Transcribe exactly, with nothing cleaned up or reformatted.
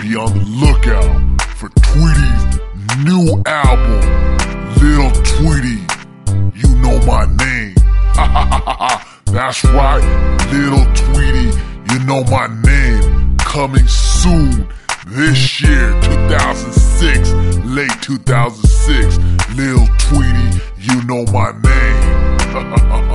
be on the lookout for Tweety's new album. Little Tweety, you know my name. That's right, Little Tweety, you know my name. Coming soon this year, two thousand six, late two thousand six. Little Tweety, you know my name.